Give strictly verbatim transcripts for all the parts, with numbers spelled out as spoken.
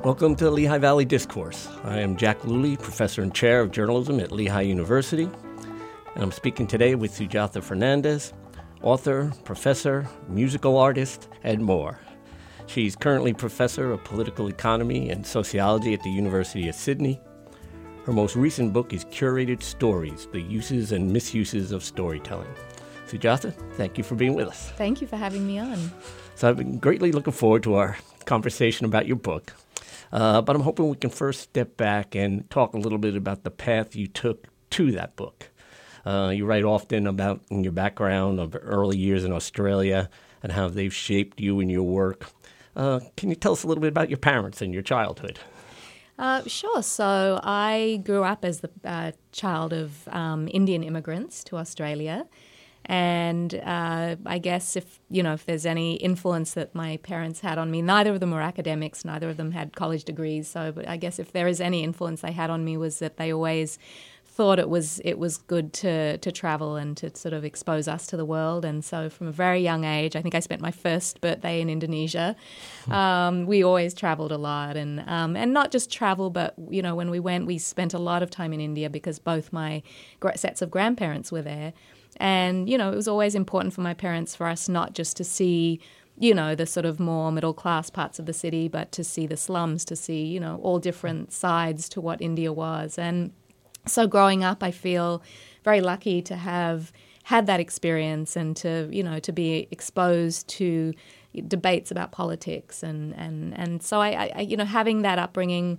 Welcome to Lehigh Valley Discourse. I am Jack Luley, Professor and Chair of Journalism at Lehigh University, and I'm speaking today with Sujatha Fernandez, author, professor, musical artist, and more. She's currently Professor of Political Economy and Sociology at the University of Sydney. Her most recent book is Curated Stories, The Uses and Misuses of Storytelling. Sujatha, thank you for being with us. Thank you for having me on. So I've been greatly looking forward to our conversation about your book. Uh, but I'm hoping we can first step back and talk a little bit about the path you took to that book. Uh, you write often about in your background of early years in Australia and how they've shaped you and your work. Uh, can you tell us a little bit about your parents and your childhood? Uh, sure. So I grew up as the uh, child of um, Indian immigrants to Australia. And uh, I guess if, you know, if there's any influence that my parents had on me, neither of them were academics, neither of them had college degrees. So but I guess if there is any influence they had on me was that they always thought it was it was good to, to travel and to sort of expose us to the world. And so from a very young age, I think I spent my first birthday in Indonesia. Um, we always traveled a lot. And, um, and not just travel, but, you know, when we went, we spent a lot of time in India because both my gra- sets of grandparents were there. And, you know, it was always important for my parents for us not just to see, you know, the sort of more middle-class parts of the city, but to see the slums, to see, you know, all different sides to what India was. And so growing up, I feel very lucky to have had that experience and to, you know, to be exposed to debates about politics. And, and, and so, I, I, you know, having that upbringing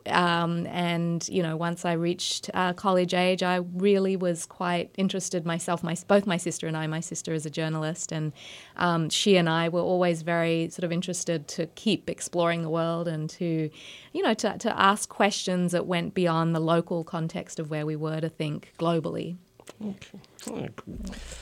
um, and, you know, once I reached uh, college age, I really was quite interested myself, my, both my sister and I, my sister is a journalist, and um, she and I were always very sort of interested to keep exploring the world and to, you know, to, to ask questions that went beyond the local context of where we were to think globally. Okay. Oh, cool.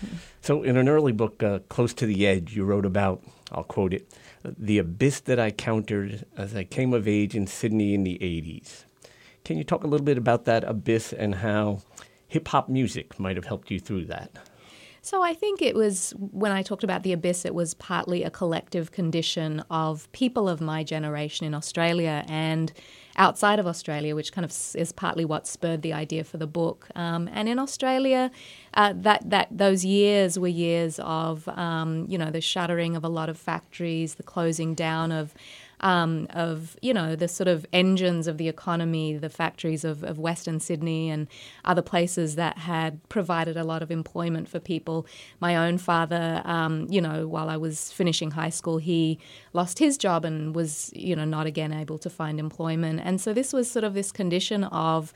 So in an early book, uh, Close to the Edge, you wrote about, I'll quote it, the abyss that I countered as I came of age in Sydney in the eighties. Can you talk a little bit about that abyss and how hip-hop music might have helped you through that? So I think it was, when I talked about the abyss, it was partly a collective condition of people of my generation in Australia and outside of Australia, which kind of is partly what spurred the idea for the book. Um, and in Australia, uh, that that those years were years of, um, you know, the shuttering of a lot of factories, the closing down of Um, of, you know, the sort of engines of the economy, the factories of, of Western Sydney and other places that had provided a lot of employment for people. My own father, um, you know, while I was finishing high school, he lost his job and was, you know, not again able to find employment. And so this was sort of this condition of,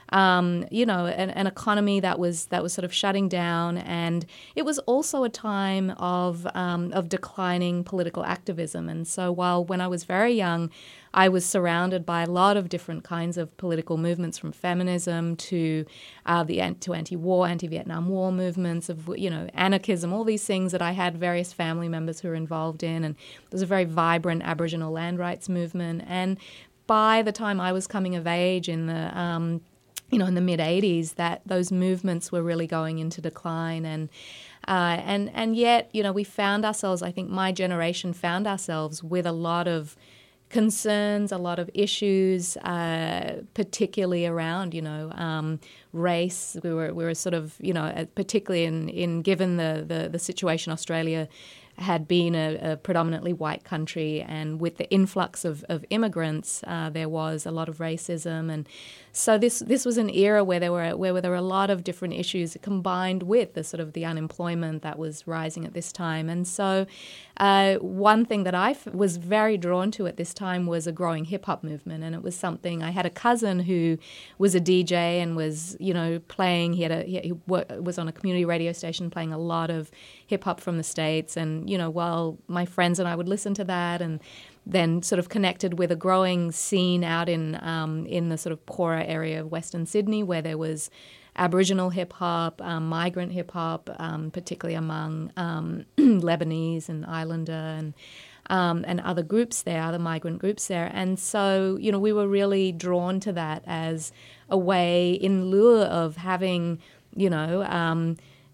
Um, you know, an, an economy that was that was sort of shutting down, and it was also a time of um, of declining political activism. And so, while when I was very young, I was surrounded by a lot of different kinds of political movements, from feminism to uh, the to anti-war, anti-Vietnam War movements, of you know anarchism, all these things that I had various family members who were involved in, and there was a very vibrant Aboriginal land rights movement. And by the time I was coming of age in the um, you know, in the mid-eighties, that those movements were really going into decline. And uh, and and yet, you know, we found ourselves, I think my generation found ourselves with a lot of concerns, a lot of issues, uh, particularly around, you know, um, race. We were we were sort of, you know, particularly in, in given the, the, the situation Australia had been a, a predominantly white country, and with the influx of, of immigrants, uh, there was a lot of racism, and so this this was an era where there were where there were a lot of different issues combined with the sort of the unemployment that was rising at this time. And so, uh, one thing that I f- was very drawn to at this time was a growing hip hop movement, and it was something. I had a cousin who was a D J and was you know playing. He had a he, he was on a community radio station playing a lot of hip hop from the States, and you know, while my friends and I would listen to that, and then sort of connected with a growing scene out in um, in the sort of poorer area of Western Sydney, where there was Aboriginal hip hop, um, migrant hip hop, um, particularly among um, Lebanese and Islander and um, and other groups there, other migrant groups there. And so, you know, we were really drawn to that as a way, in lieu of having, you know. Um,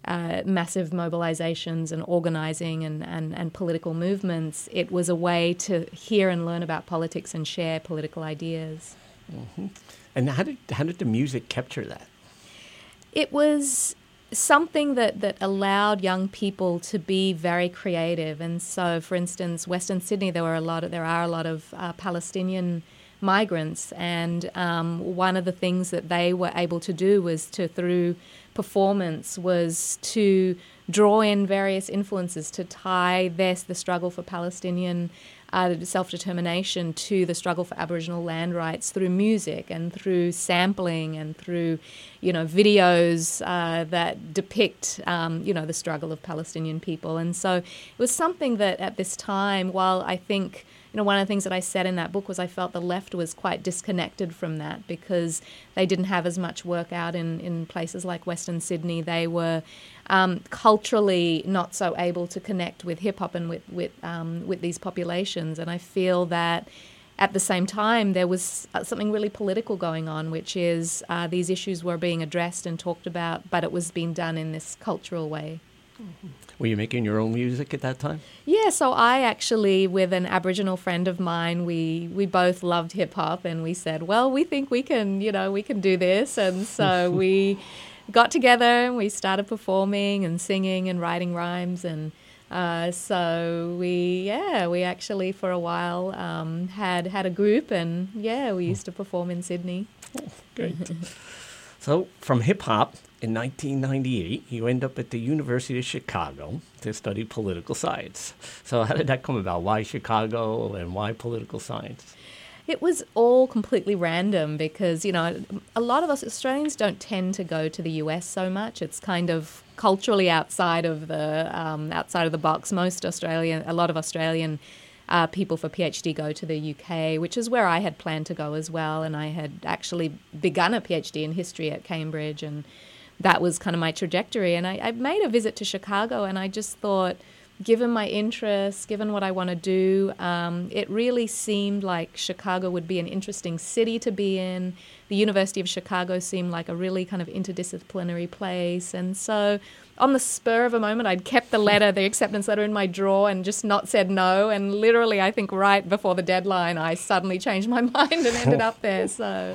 uh, massive mobilizations and organizing and, and, and political movements. It was a way to hear and learn about politics and share political ideas. Mm-hmm. And how did how did the music capture that? It was something that, that allowed young people to be very creative. And so, for instance, Western Sydney, there were a lot of, there are a lot of uh, Palestinian migrants, and um, one of the things that they were able to do was to, through performance, was to draw in various influences to tie this, the struggle for Palestinian uh, self-determination to the struggle for Aboriginal land rights through music and through sampling and through, you know, videos uh, that depict, um, you know, the struggle of Palestinian people. And so it was something that at this time, while I think, you know, one of the things that I said in that book was I felt the left was quite disconnected from that because they didn't have as much work out in, in places like Western Sydney. They were um, culturally not so able to connect with hip-hop and with, with, um, with these populations. And I feel that at the same time, there was something really political going on, which is uh, these issues were being addressed and talked about, but it was being done in this cultural way. Mm-hmm. Were you making your own music at that time? Yeah, so I actually, with an Aboriginal friend of mine, we, we both loved hip-hop, and we said, well, we think we can, you know, we can do this. And so we got together and we started performing and singing and writing rhymes. And uh, so we, yeah, we actually for a while um, had, had a group, and yeah, we used to perform in Sydney. Oh, great. So from hip-hop, in nineteen ninety-eight, you end up at the University of Chicago to study political science. So how did that come about? Why Chicago and why political science? It was all completely random because, you know, a lot of us Australians don't tend to go to the U S so much. It's kind of culturally outside of the um, outside of the box. Most Australian, a lot of Australian uh, people for PhD go to the U K, which is where I had planned to go as well. And I had actually begun a PhD in history at Cambridge, and that was kind of my trajectory. And I, I made a visit to Chicago, and I just thought, given my interests, given what I want to do, um, it really seemed like Chicago would be an interesting city to be in. The University of Chicago seemed like a really kind of interdisciplinary place. And so on the spur of a moment, I'd kept the letter, the acceptance letter in my drawer and just not said no. And literally, I think right before the deadline, I suddenly changed my mind and ended up there. So,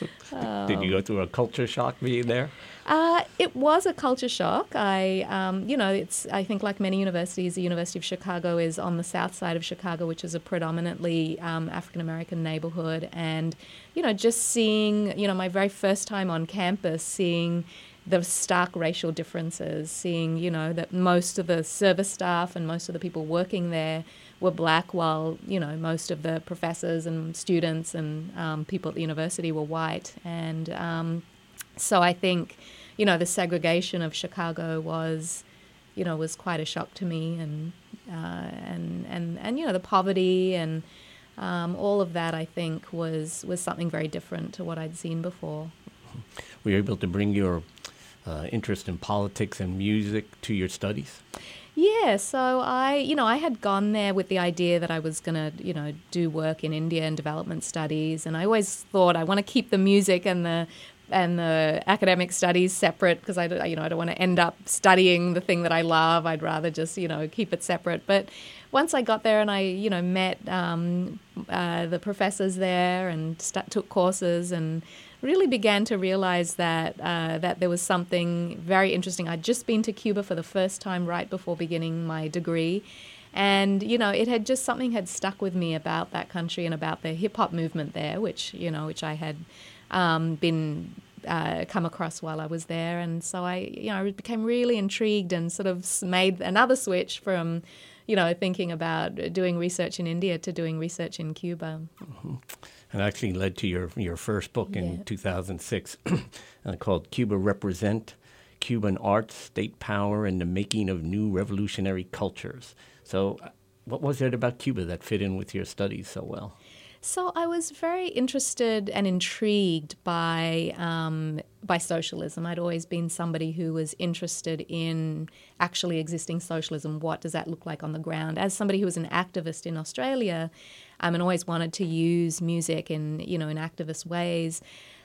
um, Did you go through a culture shock being there? Uh, it was a culture shock. I, um, you know, it's. I think like many universities, the University of Chicago is on the south side of Chicago, which is a predominantly um, African-American neighborhood. And, you know, just seeing, you know, my very first time on campus, seeing the stark racial differences, seeing, you know, that most of the service staff and most of the people working there were black, while, you know, most of the professors and students and um, people at the university were white. And um, so I think, you know, the segregation of Chicago was, you know, was quite a shock to me, and uh, and and and you know, the poverty and um, all of that, I think, was was something very different to what I'd seen before. Were you able to bring your uh, interest in politics and music to your studies? Yeah, so I, you know, I had gone there with the idea that I was going to, you know, do work in India and development studies, and I always thought I want to keep the music and the and the academic studies separate because I, you know, I don't want to end up studying the thing that I love. I'd rather just, you know, keep it separate. But once I got there and I, you know, met um, uh, the professors there and st- took courses and really began to realize that uh, that there was something very interesting. I'd just been to Cuba for the first time right before beginning my degree. And, you know, it had just something had stuck with me about that country and about the hip hop movement there, which, you know, which I had um, been uh, come across while I was there. And so I, you know, became really intrigued and sort of made another switch from, you know, thinking about doing research in India to doing research in Cuba. Mm-hmm. And actually led to your, your first book in yeah. two thousand six uh, called Cuba Represent, Cuban Art, State Power, and the Making of New Revolutionary Cultures. So what was it about Cuba that fit in with your studies so well? So I was very interested and intrigued by um, by socialism. I'd always been somebody who was interested in actually existing socialism. What does that look like on the ground? As somebody who was an activist in Australia, um, and always wanted to use music in, you know, in activist ways,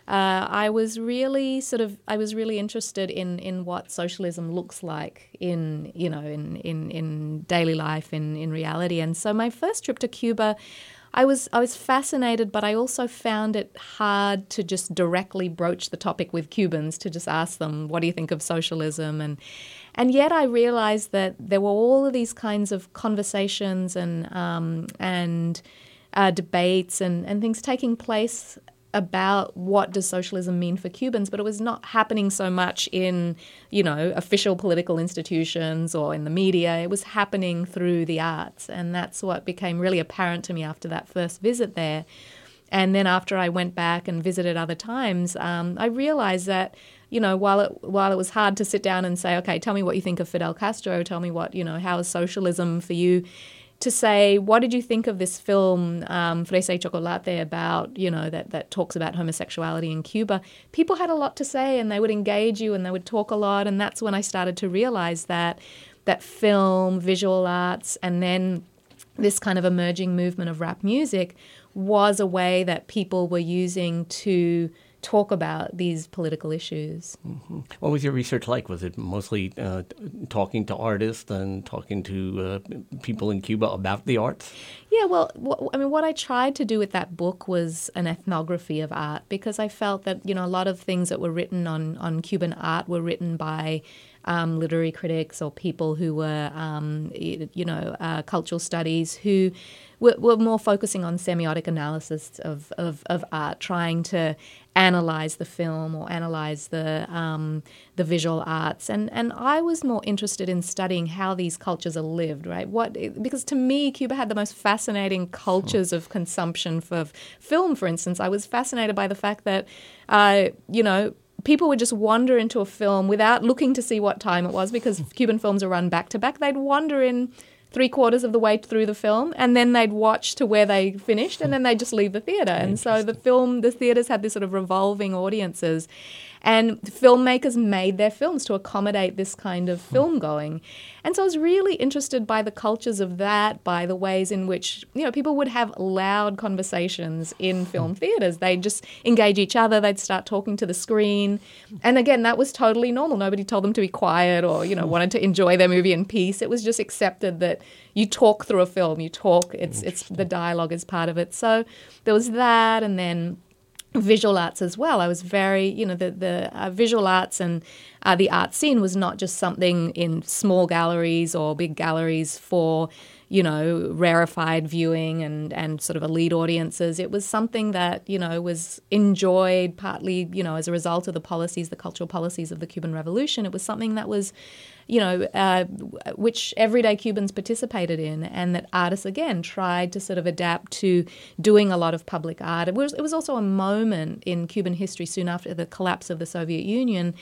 uh, I was really sort of I was really interested in in what socialism looks like in you know in in, in daily life, in, in reality. And so my first trip to Cuba, I was I was fascinated, but I also found it hard to just directly broach the topic with Cubans, to just ask them, what do you think of socialism? And and yet I realized that there were all of these kinds of conversations and um, and uh, debates and, and things taking place about what does socialism mean for Cubans, but it was not happening so much in, you know, official political institutions or in the media. It was happening through the arts, and that's what became really apparent to me after that first visit there. And then after I went back and visited other times, um, I realized that, you know, while it while it was hard to sit down and say, okay, tell me what you think of Fidel Castro, tell me what, you know, how is socialism for you, to say, what did you think of this film, um, Fresa y Chocolate, about, you know, that, that talks about homosexuality in Cuba? People had a lot to say, and they would engage you and they would talk a lot. And that's when I started to realize that that film, visual arts, and then this kind of emerging movement of rap music was a way that people were using to talk about these political issues. Mm-hmm. What was your research like? Was it mostly uh, talking to artists and talking to uh, people in Cuba about the arts? Yeah, well, wh- I mean, what I tried to do with that book was an ethnography of art, because I felt that, you know, a lot of things that were written on, on Cuban art were written by um, literary critics or people who were, um, you know, uh, cultural studies who were, were more focusing on semiotic analysis of, of, of art, trying to analyze the film or analyze the um, the visual arts, and and I was more interested in studying how these cultures are lived, right? What because to me, Cuba had the most fascinating cultures of consumption for film. For instance, I was fascinated by the fact that, uh, you know. people would just wander into a film without looking to see what time it was, because Cuban films are run back to back. They'd wander in three quarters of the way through the film, and then they'd watch to where they finished, and then they'd just leave the theatre. And so the film, the theatres had this sort of revolving audiences, and filmmakers made their films to accommodate this kind of film going. And so I was really interested by the cultures of that, by the ways in which, you know, people would have loud conversations in film theatres. They'd just engage each other. They'd start talking to the screen. And again, that was totally normal. Nobody told them to be quiet or, you know, wanted to enjoy their movie in peace. It was just accepted that you talk through a film. You talk. It's it's the dialogue is part of it. So there was that, and then visual arts as well. I was very, you know, the, the uh, visual arts and uh, the art scene was not just something in small galleries or big galleries for, you know, rarefied viewing and, and sort of elite audiences. It was something that, you know, was enjoyed partly, you know, as a result of the policies, the cultural policies of the Cuban Revolution. It was something that was, you know, uh, which everyday Cubans participated in, and that artists, again, tried to sort of adapt to doing a lot of public art. It was, it was also a moment in Cuban history soon after the collapse of the Soviet Union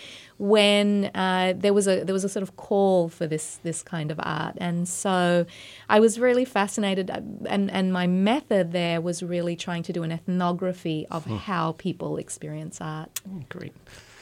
when uh, there was a there was a sort of call for this this kind of art. And so I was really fascinated, and, and my method there was really trying to do an ethnography of hmm. how people experience art. Great.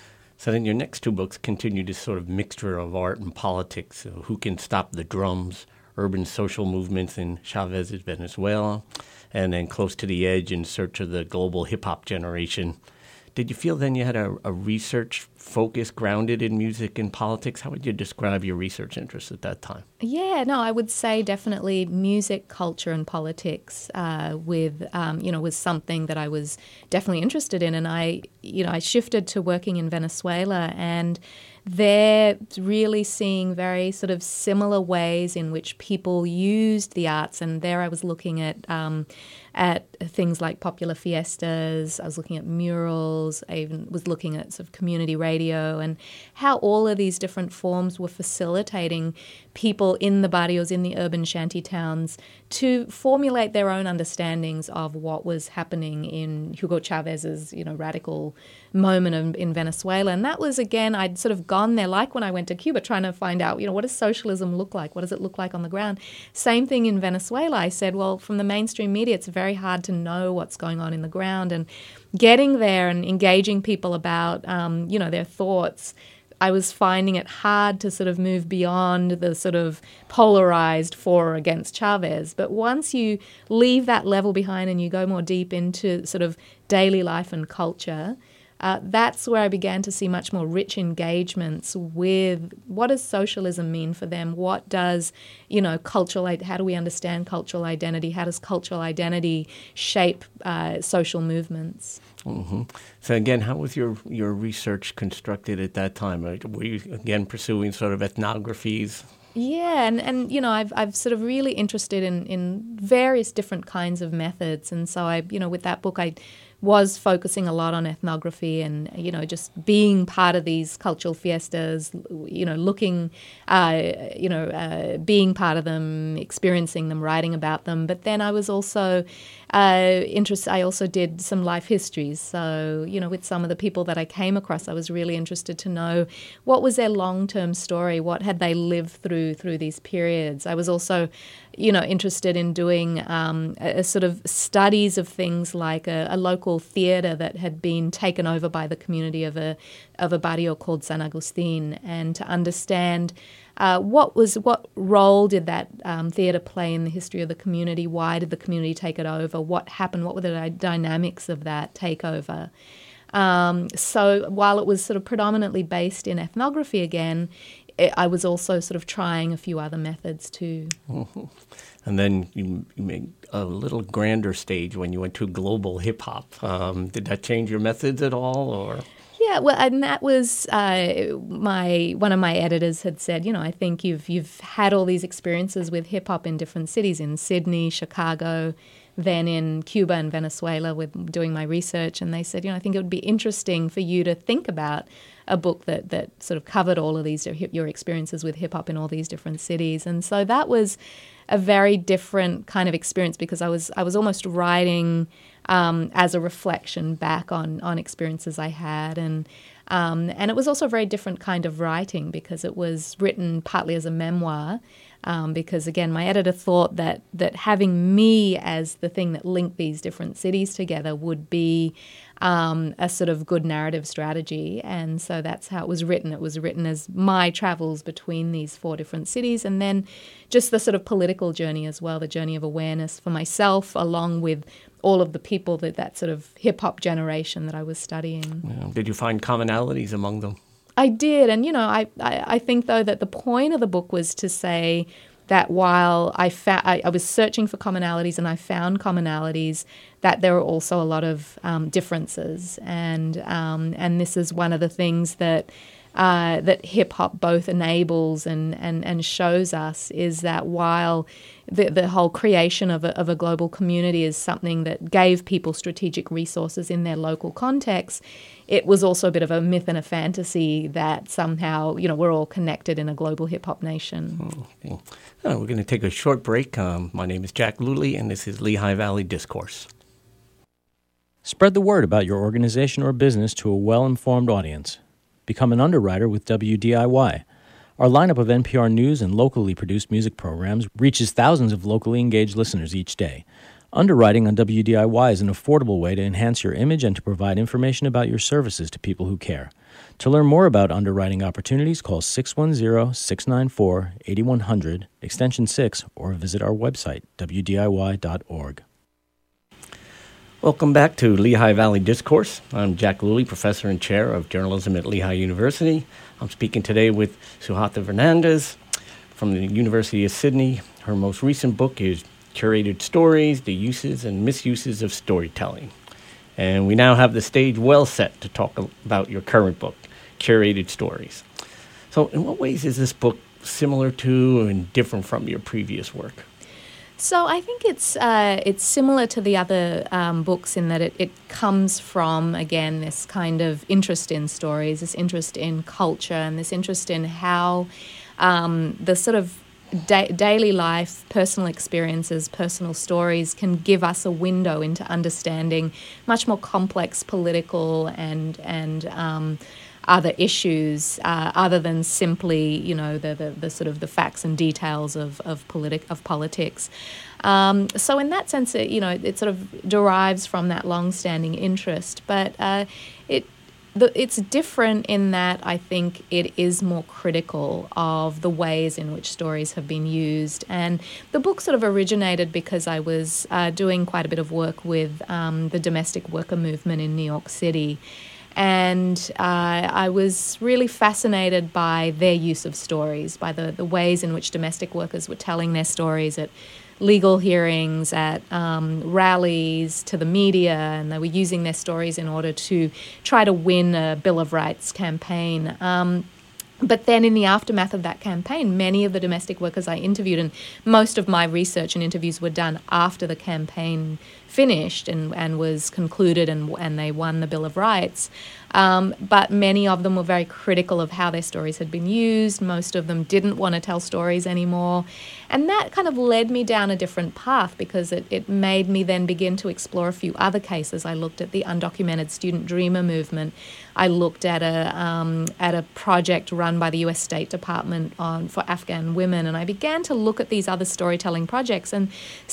So then your next two books continue this sort of mixture of art and politics. So Who Can Stop the Drums, Urban Social Movements in Chavez's Venezuela, and then Close to the Edge, In Search of the Global Hip-Hop Generation. Did you feel then you had a, a research focus grounded in music and politics? How would you describe your research interests at that time? Yeah, no, I would say definitely music, culture, and politics uh, with, um, you know, was something that I was definitely interested in. And I, you know, I shifted to working in Venezuela, and they're really seeing very sort of similar ways in which people used the arts. And there I was looking at um, at things like popular fiestas. I was looking at murals. I even was looking at sort of community radio, and how all of these different forms were facilitating people in the barrios, in the urban shanty towns, to formulate their own understandings of what was happening in Hugo Chavez's, you know, radical moment in, in Venezuela. And that was, again, I'd sort of gone there, like when I went to Cuba, trying to find out, you know, what does socialism look like? What does it look like on the ground? Same thing in Venezuela. I said, well, from the mainstream media, it's very hard to know what's going on in the ground. And getting there and engaging people about, um, you know, their thoughts, I was finding it hard to sort of move beyond the sort of polarized for or against Chavez. But once you leave that level behind and you go more deep into sort of daily life and culture, uh, that's where I began to see much more rich engagements with what does socialism mean for them? What does, you know, cultural, how do we understand cultural identity? How does cultural identity shape uh, social movements? Mm-hmm. So again, how was your, your research constructed at that time? Were you, again, pursuing sort of ethnographies? Yeah, and, and you know, I've I've sort of really interested in, in various different kinds of methods, and so I, you know, with that book, I was focusing a lot on ethnography and, you know, just being part of these cultural fiestas, you know, looking, uh, you know, uh, being part of them, experiencing them, writing about them. But then I was also uh, interested, I also did some life histories. So, you know, with some of the people that I came across, I was really interested to know what was their long-term story, what had they lived through through these periods. I was also, you know, interested in doing um, a, a sort of studies of things like a, a local theatre that had been taken over by the community of a of a barrio called San Agustin, and to understand uh, what was what role did that um, theatre play in the history of the community? Why did the community take it over? What happened? What were the dy- dynamics of that takeover? Um, so while it was sort of predominantly based in ethnography again, it, I was also sort of trying a few other methods too. Mm-hmm. And then you, you made a little grander stage when you went to global hip-hop. Um, did that change your methods at all, or...? Yeah, well, and that was uh, my one of my editors had said, you know, I think you've you've had all these experiences with hip-hop in different cities, in Sydney, Chicago, then in Cuba and Venezuela with doing my research. And they said, you know, I think it would be interesting for you to think about a book that, that sort of covered all of these, your experiences with hip-hop in all these different cities. And so that was a very different kind of experience, because I was I was almost writing um, as a reflection back on on experiences I had, and um, and it was also a very different kind of writing, because it was written partly as a memoir. Um, because again, my editor thought that that having me as the thing that linked these different cities together would be um, a sort of good narrative strategy, and so that's how it was written. It was written as my travels between these four different cities, and then just the sort of political journey as well, the journey of awareness for myself, along with all of the people that that sort of hip-hop generation that I was studying. Yeah. Did you find commonalities among them? I did, and you know, I, I, I think though that the point of the book was to say that while I, fa- I, I was searching for commonalities and I found commonalities, that there were also a lot of um, differences, and um, and this is one of the things that uh, that hip hop both enables and, and, and shows us, is that while the the whole creation of a, of a global community is something that gave people strategic resources in their local context, it was also a bit of a myth and a fantasy that somehow, you know, we're all connected in a global hip-hop nation. Okay. Oh, we're going to take a short break. Um, my name is Jack Luley, and this is Lehigh Valley Discourse. Spread the word about your organization or business to a well-informed audience. Become an underwriter with W D I Y. Our lineup of N P R News and locally produced music programs reaches thousands of locally engaged listeners each day. Underwriting on W D I Y is an affordable way to enhance your image and to provide information about your services to people who care. To learn more about underwriting opportunities, call six one zero, six nine four, eight one zero zero, extension six, or visit our website, w d i y dot org. Welcome back to Lehigh Valley Discourse. I'm Jack Luley, professor and chair of journalism at Lehigh University. I'm speaking today with Sujatha Fernandez from the University of Sydney. Her most recent book is Curated Stories, The Uses and Misuses of Storytelling. And we now have the stage well set to talk about your current book, Curated Stories. So in what ways is this book similar to and different from your previous work? So I think it's uh, it's similar to the other um, books in that it, it comes from, again, this kind of interest in stories, this interest in culture, and this interest in how um, the sort of da- daily life, personal experiences, personal stories can give us a window into understanding much more complex political and and um, other issues, uh, other than simply, you know, the, the, the sort of the facts and details of of, politi- of politics. Um, so in that sense, it, you know, it sort of derives from that long-standing interest. But uh, it the, it's different in that I think it is more critical of the ways in which stories have been used. And the book sort of originated because I was uh, doing quite a bit of work with um, the domestic worker movement in New York City. And uh, I was really fascinated by their use of stories, by the, the ways in which domestic workers were telling their stories at legal hearings, at um, rallies, to the media, and they were using their stories in order to try to win a Bill of Rights campaign. Um, But then in the aftermath of that campaign, many of the domestic workers I interviewed, and most of my research and interviews were done after the campaign finished and, and was concluded and, and they won the Bill of Rights. Um, but many of them were very critical of how their stories had been used. Most of them didn't want to tell stories anymore. And that kind of led me down a different path because it, it made me then begin to explore a few other cases. I looked at the undocumented student dreamer movement. I looked at a um, at a project run by the U S State Department on for Afghan women, and I began to look at these other storytelling projects and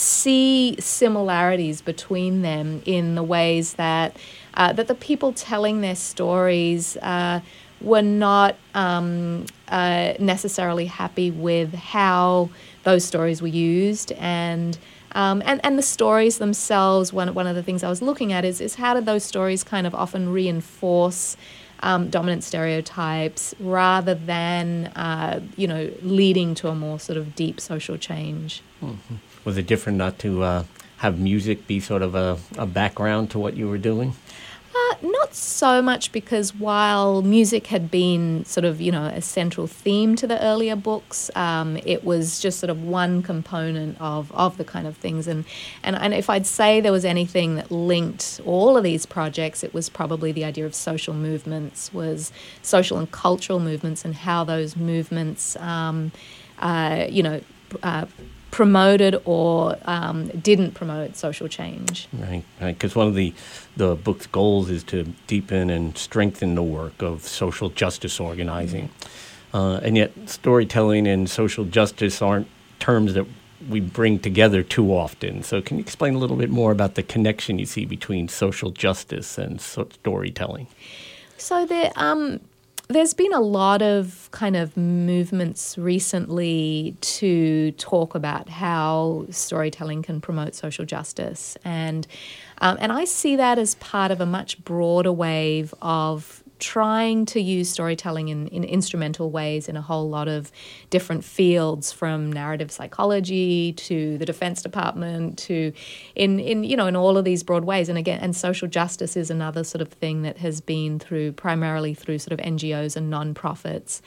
see similarities between them in the ways that uh, that the people telling their stories uh, were not um, uh, necessarily happy with how those stories were used, and um, and and the stories themselves. One one of the things I was looking at is is how did those stories kind of often reinforce um, dominant stereotypes rather than uh, you know leading to a more sort of deep social change. Mm-hmm. Was it different not to uh, have music be sort of a, a background to what you were doing? Uh, not so much, because while music had been sort of, you know, a central theme to the earlier books, um, it was just sort of one component of, of the kind of things. And, and, and if I'd say there was anything that linked all of these projects, it was probably the idea of social movements, was social and cultural movements, and how those movements, um, uh, you know, uh, promoted or um, didn't promote social change. Right, right. Because one of the, the book's goals is to deepen and strengthen the work of social justice organizing. Mm-hmm. Uh, and yet storytelling and social justice aren't terms that we bring together too often. So can you explain a little bit more about the connection you see between social justice and so- storytelling? So there... Um, There's been a lot of kind of movements recently to talk about how storytelling can promote social justice. And um, and I see that as part of a much broader wave of trying to use storytelling in, in instrumental ways in a whole lot of different fields, from narrative psychology to the Defense Department to in, in you know in all of these broad ways. And again, and social justice is another sort of thing that has been through primarily through sort of N G Os and non-profits,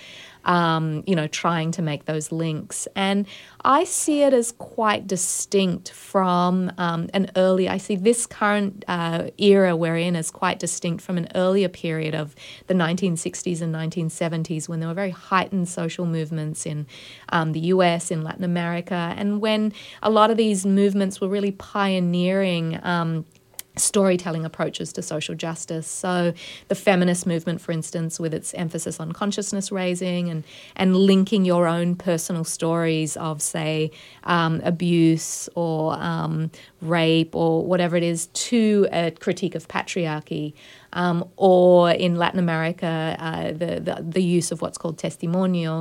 um, you know, trying to make those links. And I see it as quite distinct from um, an early, I see this current uh, era we're in as quite distinct from an earlier period of the nineteen sixties and nineteen seventies, when there were very heightened social movements in um, the U S, in Latin America, and when a lot of these movements were really pioneering um, storytelling approaches to social justice. So the feminist movement, for instance, with its emphasis on consciousness raising and, and linking your own personal stories of, say, um, abuse or um, rape or whatever it is to a critique of patriarchy. Um, or in Latin America, uh, the, the the use of what's called testimonio,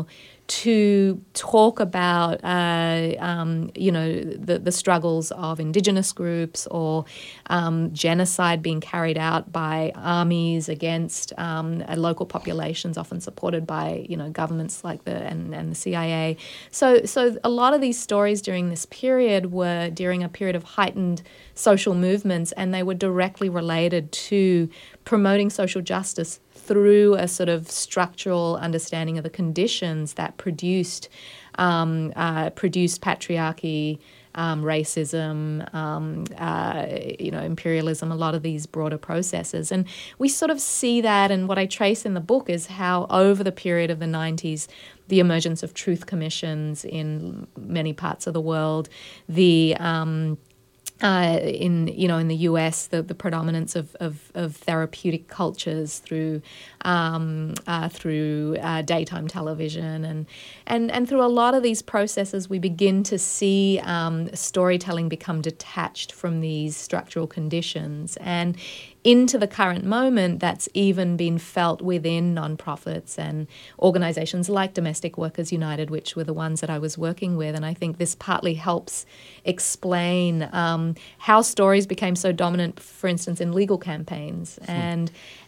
to talk about, uh, um, you know, the, the struggles of indigenous groups, or um, genocide being carried out by armies against um, local populations, often supported by, you know, governments like the and, and the C I A. So, so a lot of these stories during this period were during a period of heightened social movements, and they were directly related to promoting social justice through a sort of structural understanding of the conditions that produced um, uh, produced patriarchy, um, racism, um, uh, you know, imperialism, a lot of these broader processes. And we sort of see that, and what I trace in the book is how over the period of the nineties, the emergence of truth commissions in many parts of the world, the um, Uh, in you know in the U S, the, the predominance of, of, of therapeutic cultures through um, uh, through uh, daytime television and and and through a lot of these processes, we begin to see um, storytelling become detached from these structural conditions. And into the current moment, that's even been felt within nonprofits and organizations like Domestic Workers United, which were the ones that I was working with. And I think this partly helps explain um, how stories became so dominant, for instance, in legal campaigns. And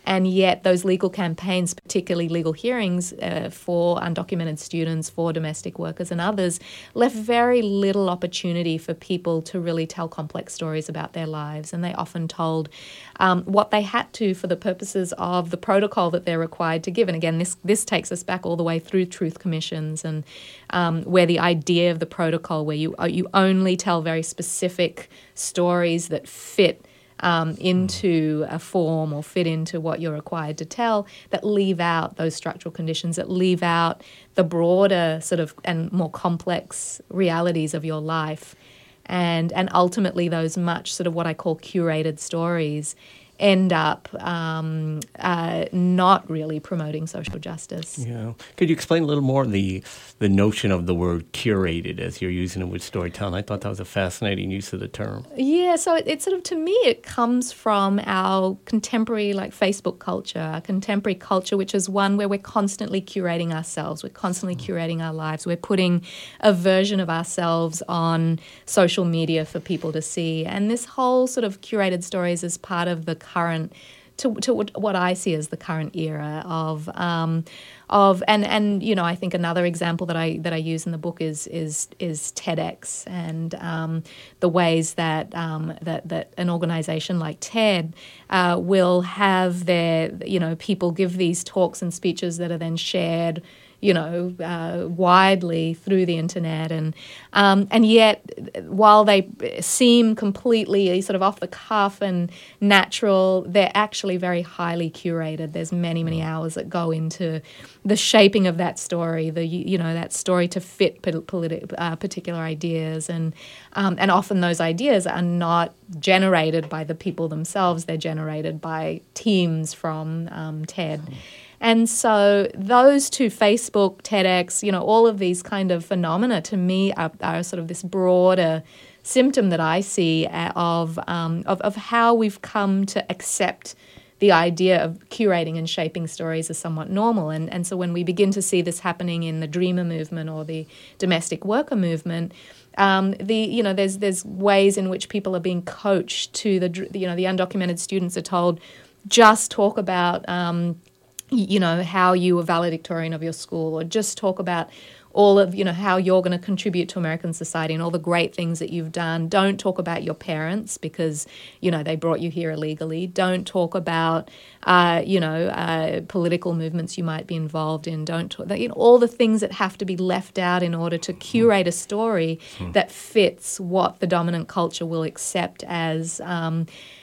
And yet those legal campaigns, particularly legal hearings uh, for undocumented students, for domestic workers and others, left very little opportunity for people to really tell complex stories about their lives. And they often told um, what they had to for the purposes of the protocol that they're required to give. And again, this, this takes us back all the way through truth commissions and um, where the idea of the protocol, where you, you only tell very specific stories that fit Um, into a form or fit into what you're required to tell, that leave out those structural conditions, that leave out the broader sort of and more complex realities of your life. And and ultimately those much sort of what I call curated stories end up um, uh, not really promoting social justice. Yeah. Could you explain a little more the the notion of the word curated as you're using it with storytelling? I thought that was a fascinating use of the term. Yeah, so it, it sort of, to me, it comes from our contemporary, like, Facebook culture, our contemporary culture, which is one where we're constantly curating ourselves. We're constantly mm. curating our lives. We're putting a version of ourselves on social media for people to see. And this whole sort of curated stories is part of the current, to, to what I see as the current era of, um, of, and and you know, I think another example that I that I use in the book is is is TEDx and um, the ways that um, that that an organization like TED uh, will have their, you know, people give these talks and speeches that are then shared, you know, uh, widely through the internet, and um, and yet, while they seem completely sort of off the cuff and natural, they're actually very highly curated. There's many, many hours that go into the shaping of that story, the you know that story to fit politi- uh, particular ideas, and um, and often those ideas are not generated by the people themselves. They're generated by teams from um, TED. And so those two, Facebook, TEDx, you know, all of these kind of phenomena to me are, are sort of this broader symptom that I see of, um, of of how we've come to accept the idea of curating and shaping stories as somewhat normal. And and so when we begin to see this happening in the Dreamer movement or the domestic worker movement, um, the you know there's there's ways in which people are being coached to the you know the undocumented students are told, just talk about um, you know, how you were valedictorian of your school, or just talk about all of, you know, how you're going to contribute to American society and all the great things that you've done. Don't talk about your parents because, you know, they brought you here illegally. Don't talk about, uh, you know, uh, political movements you might be involved in. Don't talk, you know, all the things that have to be left out in order to curate a story hmm. that fits what the dominant culture will accept as um,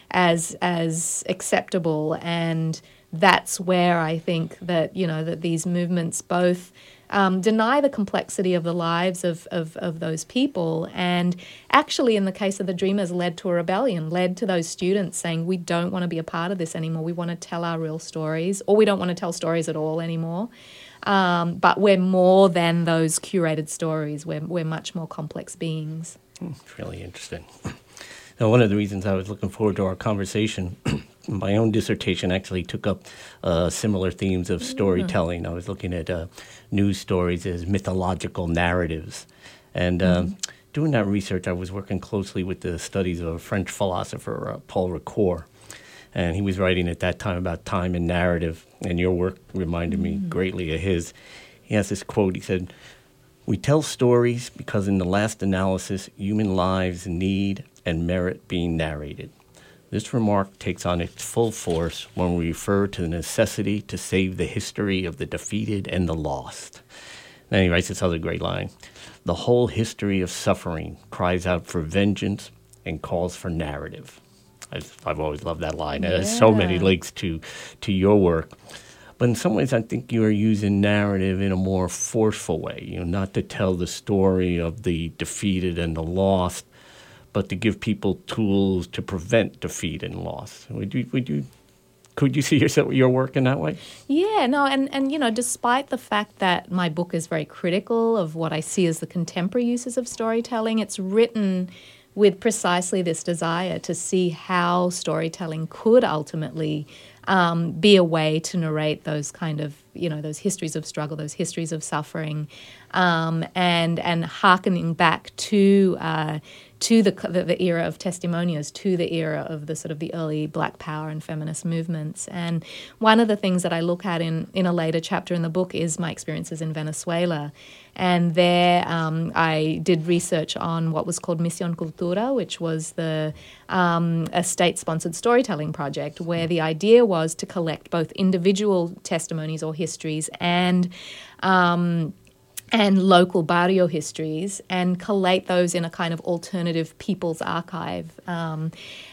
as as acceptable. And that's where I think that, you know, that these movements both um, deny the complexity of the lives of, of, of those people, and actually in the case of the Dreamers led to a rebellion, led to those students saying, we don't want to be a part of this anymore. We want to tell our real stories, or we don't want to tell stories at all anymore. Um, but we're more than those curated stories. We're, we're much more complex beings. It's really interesting. Now, one of the reasons I was looking forward to our conversation, my own dissertation actually took up uh, similar themes of storytelling. Mm-hmm. I was looking at uh, news stories as mythological narratives. And uh, mm-hmm. doing that research, I was working closely with the studies of a French philosopher, uh, Paul Ricoeur. And he was writing at that time about time and narrative. And your work reminded mm-hmm. me greatly of his. He has this quote. He said, "We tell stories because in the last analysis, human lives need and merit being narrated. This remark takes on its full force when we refer to the necessity to save the history of the defeated and the lost." Then he writes this other great line: "The whole history of suffering cries out for vengeance and calls for narrative." I've, I've always loved that line. Yeah. It has so many links to, to your work. But in some ways, I think you are using narrative in a more forceful way, you know, not to tell the story of the defeated and the lost, but to give people tools to prevent defeat and loss. Would you, would you, could you see yourself, your work in that way? Yeah, no, and, and, you know, despite the fact that my book is very critical of what I see as the contemporary uses of storytelling, it's written with precisely this desire to see how storytelling could ultimately um, be a way to narrate those kind of you know, those histories of struggle, those histories of suffering, um, and and hearkening back to uh, to the, the the era of testimonios, to the era of the sort of the early Black Power and feminist movements. And one of the things that I look at in in a later chapter in the book is my experiences in Venezuela. And there um, I did research on what was called Misión Cultura, which was the um, a state-sponsored storytelling project where the idea was to collect both individual testimonies or histories and um, and local barrio histories and collate those in a kind of alternative people's archive. Um,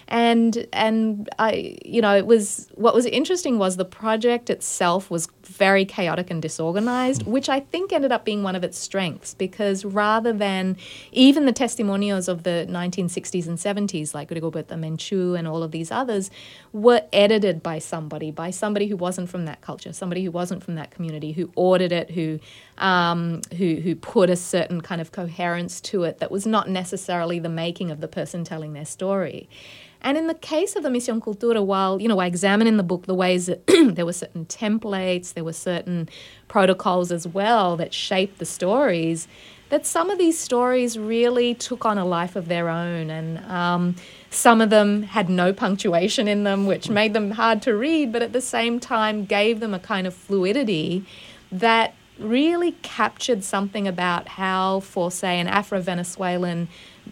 and and I, you know, it was what was interesting was the project itself was very chaotic and disorganized, which I think ended up being one of its strengths, because rather than even the testimonios of the nineteen sixties and seventies, like Rigoberta Menchú and all of these others, were edited by somebody, by somebody who wasn't from that culture, somebody who wasn't from that community, who ordered it, who um, who who put a certain kind of coherence to it that was not necessarily the making of the person telling their story. And in the case of the Misión Cultura, while, you know, I examine in the book the ways that there were certain templates, there were certain protocols as well that shaped the stories, that some of these stories really took on a life of their own. And um, some of them had no punctuation in them, which made them hard to read, but at the same time gave them a kind of fluidity that really captured something about how, for, say, an Afro-Venezuelan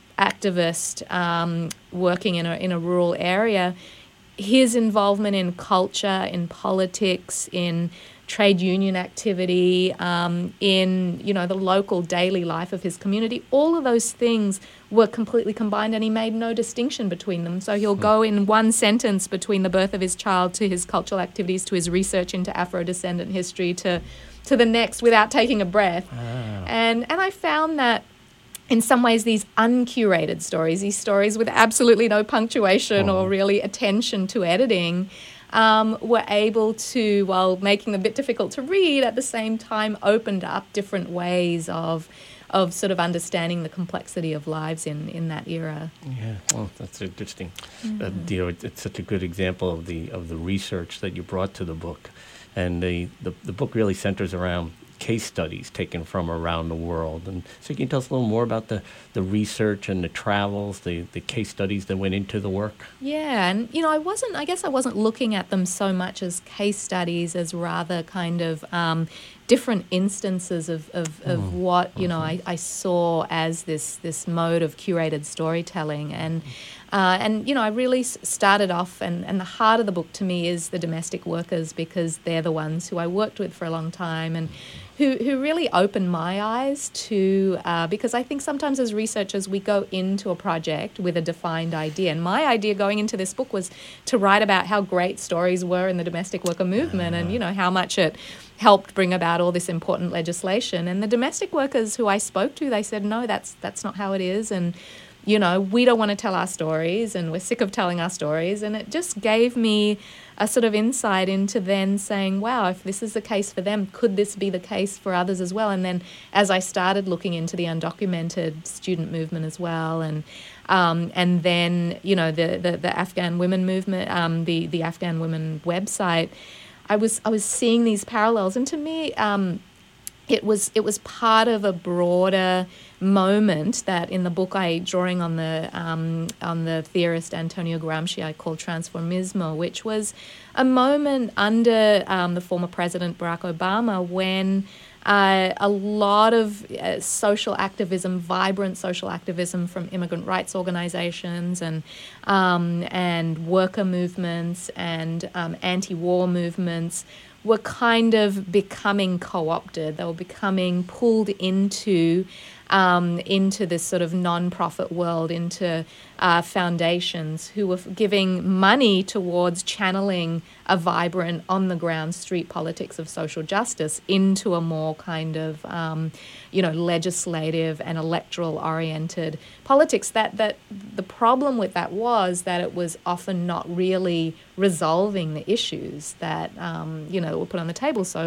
activist um, working in a in a rural area, his involvement in culture, in politics, in trade union activity, um, in, you know, the local daily life of his community, all of those things were completely combined, and he made no distinction between them. So he'll go in one sentence between the birth of his child to his cultural activities to his research into Afro-descendant history to to the next without taking a breath. Oh. And and I found that in some ways, these uncurated stories, these stories with absolutely no punctuation oh. or really attention to editing, um, were able to, while making them a bit difficult to read, at the same time opened up different ways of of sort of understanding the complexity of lives in, in that era. Yeah, well, that's interesting. Mm-hmm. Uh, you know, it, it's such a good example of the of the research that you brought to the book, and the the, the book really centers around case studies taken from around the world. And so can you tell us a little more about the, the research and the travels, the, the case studies that went into the work? Yeah, and, you know, I wasn't, I guess I wasn't looking at them so much as case studies as rather kind of um, different instances of, of, of mm. what, you know, mm-hmm. I, I saw as this, this mode of curated storytelling. And Uh, and, you know, I really started off, and, and the heart of the book to me is the domestic workers, because they're the ones who I worked with for a long time and who, who really opened my eyes to, uh, because I think sometimes as researchers we go into a project with a defined idea. And my idea going into this book was to write about how great stories were in the domestic worker movement and, you know, how much it helped bring about all this important legislation. And the domestic workers who I spoke to, they said, no, that's that's not how it is. And you know, we don't want to tell our stories and we're sick of telling our stories. And it just gave me a sort of insight into then saying, wow, if this is the case for them, could this be the case for others as well? And then as I started looking into the undocumented student movement as well, and um, and then, you know, the, the, the Afghan women movement, um, the, the Afghan women website, I was I was seeing these parallels. And to me, um, it was it was part of a broader moment that in the book I, drawing on the um, on the theorist Antonio Gramsci, I call transformismo, which was a moment under um, the former president Barack Obama when uh, a lot of uh, social activism, vibrant social activism from immigrant rights organizations and um, and worker movements and um, anti-war movements were kind of becoming co-opted. They were becoming pulled into um, into this sort of non-profit world, into uh, foundations who were giving money towards channeling a vibrant, on-the-ground street politics of social justice into a more kind of, um, you know, legislative and electoral-oriented politics. That that the problem with that was that it was often not really resolving the issues that, um, you know, were put on the table. So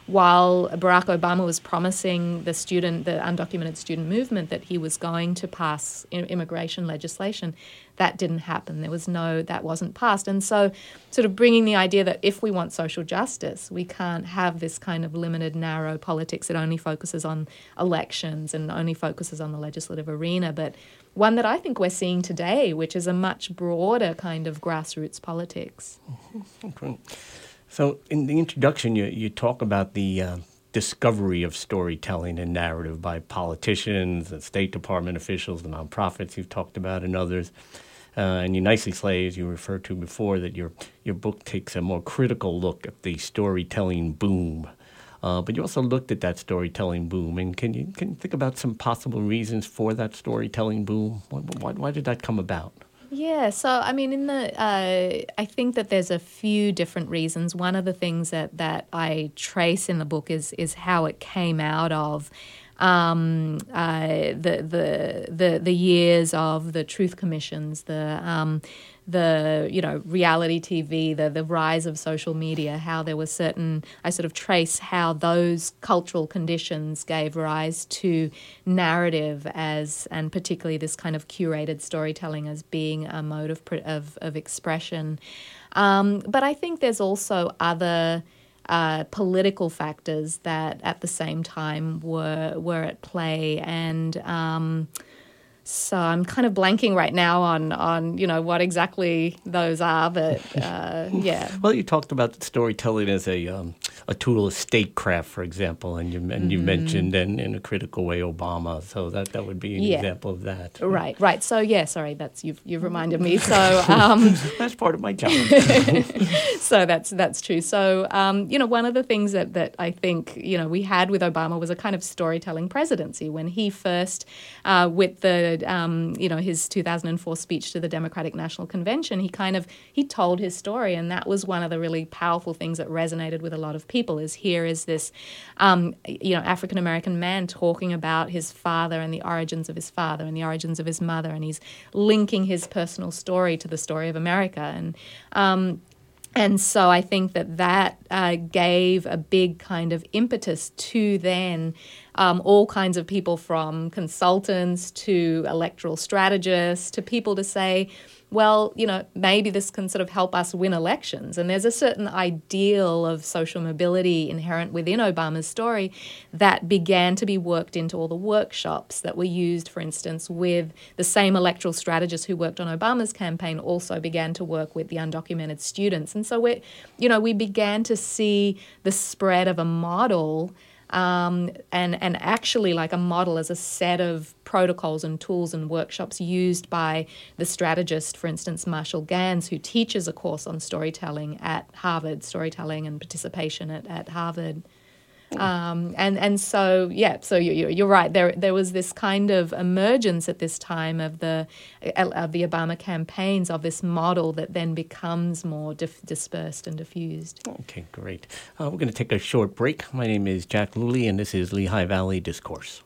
while Barack Obama was promising the student, the undocumented student movement, that he was going to pass immigration legislation, that didn't happen. There was no, that wasn't passed. And so sort of bringing the idea that if we want social justice, we can't have this kind of limited, narrow politics that only focuses on elections and only focuses on the legislative arena, but one that I think we're seeing today, which is a much broader kind of grassroots politics. Okay. So in the introduction, you, you talk about the uh, discovery of storytelling and narrative by politicians and State Department officials, the nonprofits you've talked about, and others. Uh, and you nicely say, as you referred to before, that your your book takes a more critical look at the storytelling boom. Uh, but you also looked at that storytelling boom. And can you can you think about some possible reasons for that storytelling boom? Why, why, why did that come about? Yeah, so I mean, in the uh, I think that there's a few different reasons. One of the things that, that I trace in the book is is how it came out of um, uh, the the the the years of the truth commissions, the um, the you know reality T V, the the rise of social media. How there was certain I sort of trace how those cultural conditions gave rise to narrative as, and particularly this kind of curated storytelling as being a mode of of, of expression. Um, but I think there's also other Uh, political factors that at the same time were were at play, and um, so I'm kind of blanking right now on on you know what exactly those are, but uh, yeah. Well, you talked about storytelling as a um, a tool of statecraft, for example, and you and mm-hmm. you mentioned in, in a critical way Obama, so that, that would be an yeah. example of that. Right, right. So yeah, sorry, that's you've you've reminded me. So um, that's part of my job. So that's that's true. So um, you know, one of the things that, that I think you know we had with Obama was a kind of storytelling presidency. When he first, uh, with the um, you know his two thousand four speech to the Democratic National Convention, he kind of he told his story, and that was one of the really powerful things that resonated with a lot of people. Is here is this um, you know African American man talking about his father and the origins of his father and the origins of his mother, and he's linking his personal story to the story of America, and um, And so I think that that uh, gave a big kind of impetus to then um, all kinds of people, from consultants to electoral strategists to people, to say, well, you know, maybe this can sort of help us win elections. And there's a certain ideal of social mobility inherent within Obama's story that began to be worked into all the workshops that were used, for instance, with the same electoral strategists who worked on Obama's campaign also began to work with the undocumented students. And so we, you know, we began to see the spread of a model Um, and, and actually like a model as a set of protocols and tools and workshops used by the strategist, for instance, Marshall Ganz, who teaches a course on storytelling at Harvard, storytelling and participation at, at Harvard. Um, and, and so, yeah, so you, you're right. There there was this kind of emergence at this time of the of the Obama campaigns of this model that then becomes more dif- dispersed and diffused. Okay, great. Uh, we're going to take a short break. My name is Jack Luley, and this is Lehigh Valley Discourse.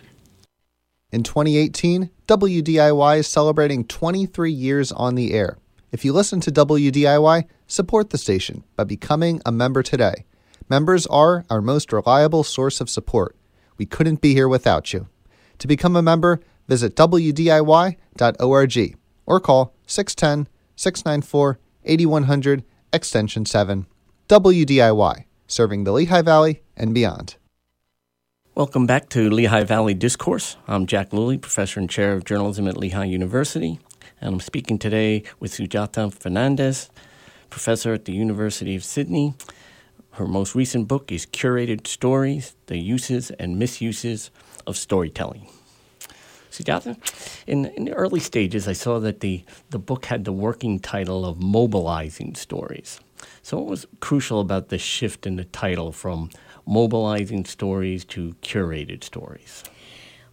In twenty eighteen, W D I Y is celebrating twenty-three years on the air. If you listen to W D I Y, support the station by becoming a member today. Members are our most reliable source of support. We couldn't be here without you. To become a member, visit w d i y dot org or call six one zero, six nine four, eight one zero zero, extension seven. W D I Y, serving the Lehigh Valley and beyond. Welcome back to Lehigh Valley Discourse. I'm Jack Luley, professor and chair of journalism at Lehigh University, and I'm speaking today with Sujatha Fernandes, professor at the University of Sydney. Her most recent book is Curated Stories, The Uses and Misuses of Storytelling. Sujatha, in, in the early stages, I saw that the, the book had the working title of Mobilizing Stories. So what was crucial about the shift in the title from Mobilizing Stories to Curated Stories?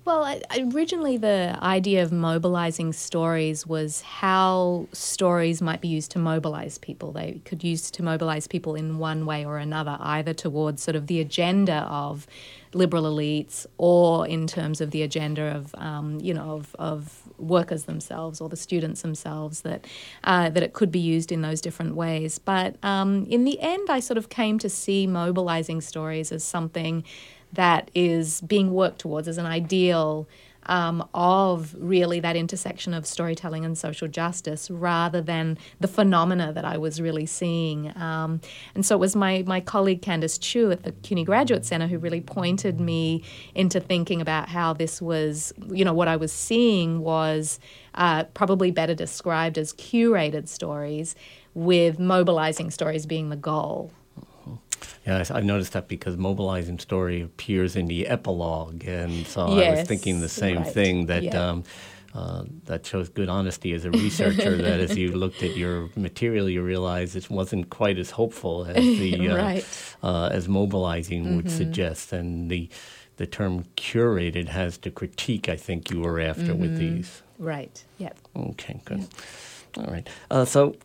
Well, I, originally the idea of mobilizing stories was how stories might be used to mobilize people. They could use to mobilize people in one way or another, either towards sort of the agenda of liberal elites or in terms of the agenda of, um, you know, of, of workers themselves or the students themselves, that uh, that it could be used in those different ways. But um, in the end, I sort of came to see mobilizing stories as something that is being worked towards, as an ideal um, of really that intersection of storytelling and social justice, rather than the phenomena that I was really seeing. Um, and so it was my, my colleague Candice Chu at the C U N Y Graduate Center who really pointed me into thinking about how this was, you know, what I was seeing was uh, probably better described as curated stories, with mobilizing stories being the goal. Yeah, I've noticed that because mobilizing story appears in the epilogue, and so yes, I was thinking the same right. thing, that yeah. um, uh, that shows good honesty as a researcher, that as you looked at your material, you realized it wasn't quite as hopeful as the uh, right. uh, as mobilizing mm-hmm. would suggest, and the the term curated has the critique I think you were after mm-hmm. with these. Right, yeah. Okay, good. Yep. All right. Uh, so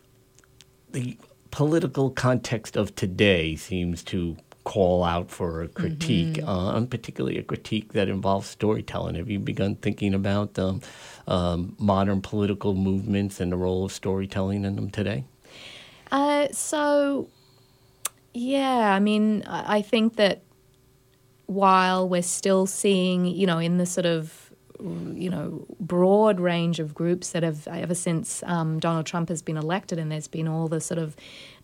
the political context of today seems to call out for a critique, mm-hmm. uh, and particularly a critique that involves storytelling. Have you begun thinking about um, um, modern political movements and the role of storytelling in them today? Uh, so, yeah, I mean, I I think that while we're still seeing, you know, in the sort of you know, broad range of groups that have, ever since um, Donald Trump has been elected, and there's been all the sort of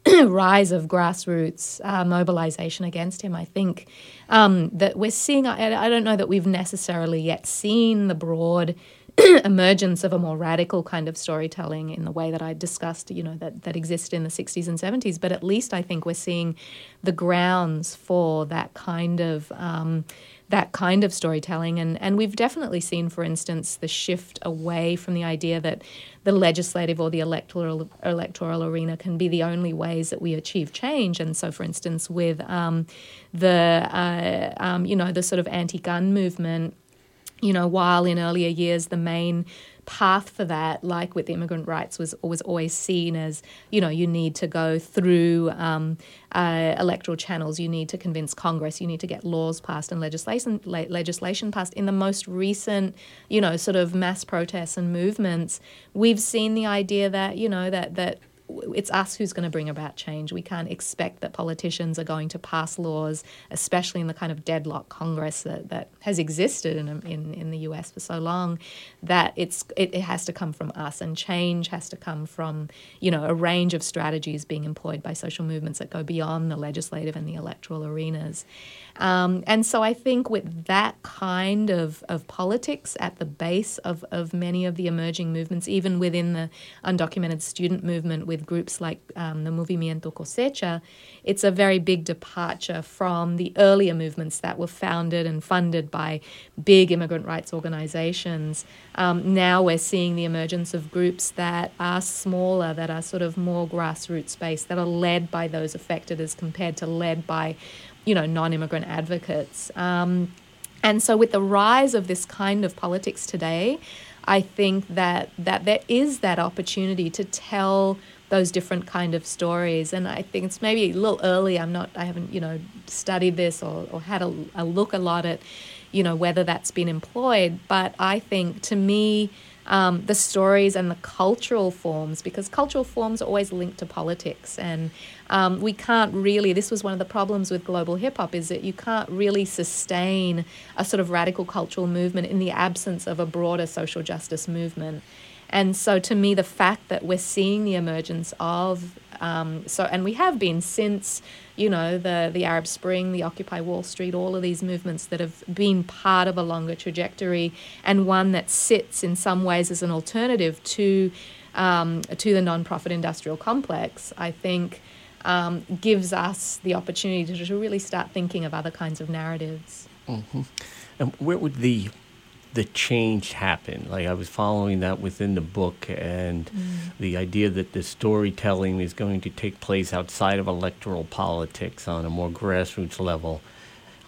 rise of grassroots uh, mobilization against him, I think um, that we're seeing, I, I don't know that we've necessarily yet seen the broad emergence of a more radical kind of storytelling in the way that I discussed, you know, that, that existed in the sixties and seventies, but at least I think we're seeing the grounds for that kind of um, that kind of storytelling. And, and we've definitely seen, for instance, the shift away from the idea that the legislative or the electoral electoral arena can be the only ways that we achieve change. And so, for instance, with um, the, uh, um, you know, the sort of anti-gun movement, you know, while in earlier years the main path for that, like with immigrant rights, was was always seen as, you know, you need to go through um, uh, electoral channels, you need to convince Congress, you need to get laws passed and legislation le- legislation passed. In the most recent, you know, sort of mass protests and movements, we've seen the idea that, you know, that that it's us who's going to bring about change. We can't expect that politicians are going to pass laws, especially in the kind of deadlock Congress that, that has existed in, in in the U S for so long, that it's it, it has to come from us, and change has to come from, you know, a range of strategies being employed by social movements that go beyond the legislative and the electoral arenas. Um, and so I think with that kind of, of politics at the base of, of many of the emerging movements, even within the undocumented student movement with groups like um, the Movimiento Cosecha, it's a very big departure from the earlier movements that were founded and funded by big immigrant rights organizations. Um, now we're seeing the emergence of groups that are smaller, that are sort of more grassroots-based, that are led by those affected as compared to led by, you know, non-immigrant advocates. Um, and so with the rise of this kind of politics today, I think that that there is that opportunity to tell those different kind of stories. And I think it's maybe a little early. I'm not, I haven't, you know, studied this or, or had a, a look a lot at, you know, whether that's been employed. But I think, to me, Um, the stories and the cultural forms, because cultural forms are always linked to politics, and um, we can't really, this was one of the problems with global hip-hop, is that you can't really sustain a sort of radical cultural movement in the absence of a broader social justice movement. And so to me, the fact that we're seeing the emergence of, um, so, and we have been since, you know, the, the Arab Spring, the Occupy Wall Street, all of these movements that have been part of a longer trajectory, and one that sits in some ways as an alternative to, um, to the non-profit industrial complex, I think um, gives us the opportunity to, to really start thinking of other kinds of narratives. Mm-hmm. And where would the the change happen? Like, I was following that within the book, and mm. the idea that the storytelling is going to take place outside of electoral politics on a more grassroots level. Uh,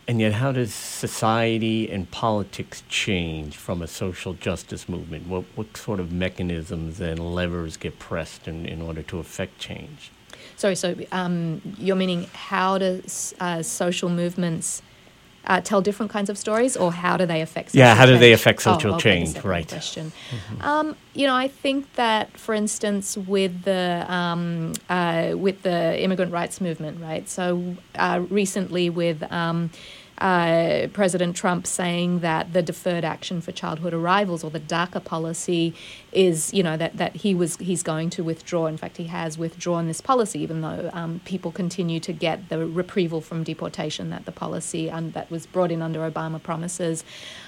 And yet, how does society and politics change from a social justice movement? What what sort of mechanisms and levers get pressed in, in order to affect change? Sorry, so um, you're meaning how does uh, social movements uh, tell different kinds of stories, or how do they affect social Yeah, how change? do they affect social oh, okay, change, the second right. question. Mm-hmm. Um, you know, I think that, for instance, with the um, uh, with the immigrant rights movement, right? So uh, recently with um, uh, President Trump saying that the deferred action for childhood arrivals, or the DACA policy, is, you know, that, that he was he's going to withdraw. In fact, he has withdrawn this policy, even though um, people continue to get the reprieval from deportation that the policy um, that was brought in under Obama promises.